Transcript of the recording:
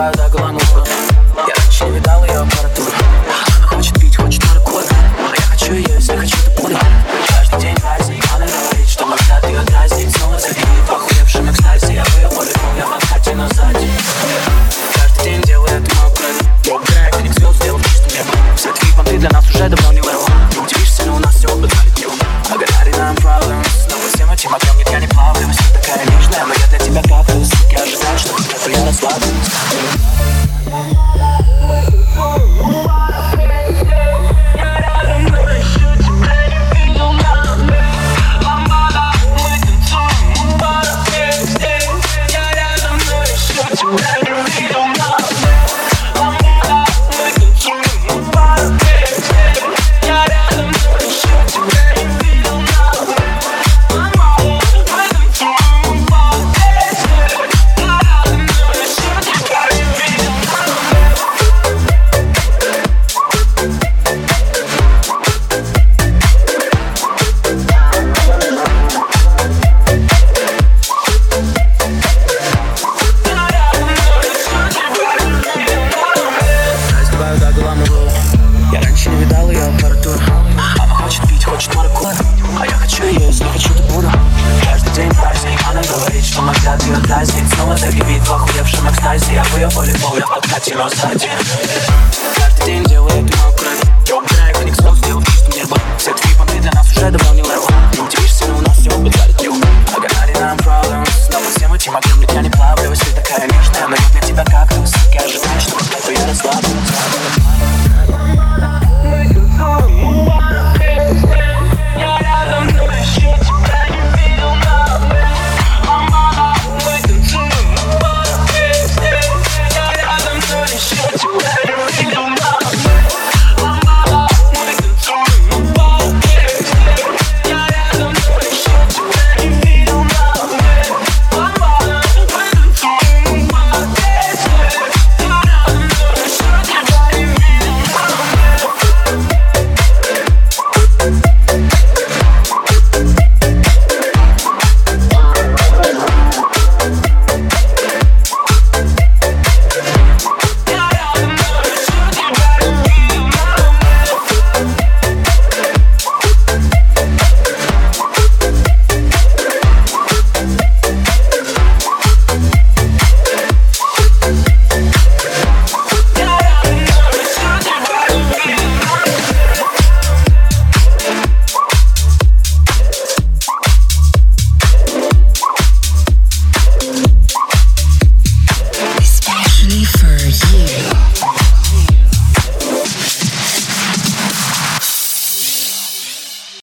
разбиваю до головного. Я раньше не видал ее аппаратуру. Она хочет пить, хочет маракуйю, а я хочу ее, если хочу, то буду. Каждый день праздник, она говорит, что мой взгляд ее дразнит. Снова забит в охуевшем экстазе. Я в ее полигон, я в откате, но сзади. Каждый день делаю эту мою кровь. Я убираю феник звезд, сделав чистым небом. Все твои понты для нас уже давно не лево. Ты удивишься, но у нас все подвалит его. I got 99 problems. Снова всем этим огнем, нет, я не плаваю. Все такая нежная, но я для тебя кактус. Я ожидаю, что ты я расслаблюсь. Я раньше не видал ее аппаратуру. Она хочет пить, хочет маракуйю, а я хочу ее, если хочу, то буду. Каждый день праздник, она говорит, что мой взгляд ее дразнит. Снова загибит в охуевшем экстазе. Я в ее волейбол, я в подкате, но сзади. Каждый день делаю эту мою кровь. Я убираю феник звезд, сделав чистым небом. Все твои понты для нас уже давно не лево.